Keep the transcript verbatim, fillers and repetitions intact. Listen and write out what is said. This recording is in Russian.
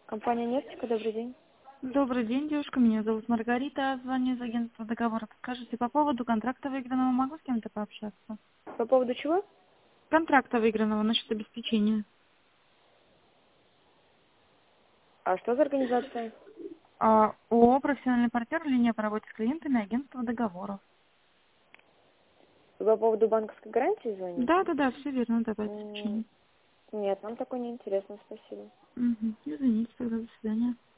Компания «Нефтика», добрый день. Добрый день, девушка. Меня зовут Маргарита. Звоню из агентства договора. Скажите, по поводу контракта выигранного могу с кем-то пообщаться? По поводу чего? Контракта выигранного насчет обеспечения. А что за организация? А, ООО «Профессиональный партнер», линия по работе с клиентами, агентство договоров. Вы по поводу банковской гарантии Да, звоните? да, да, все верно, да, по М, обеспечению. Нет, нам такое не интересно, спасибо. Угу. Извините, тогда до свидания.